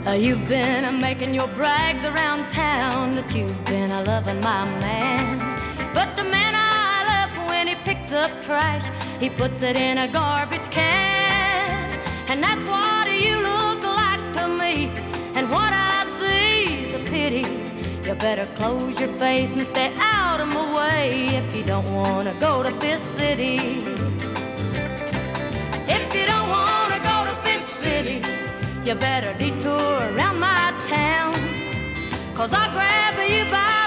You've been making your brags around town that you've been loving my man. But the man I love, when he picks up trash, he puts it in a garbage can. And that's what you look like to me, and what I see is a pity. You better close your face and stay out of my way if you don't want to go to Fifth City. If you don't want to go to Fifth City, you better detour around my town, 'cause I'll grab you by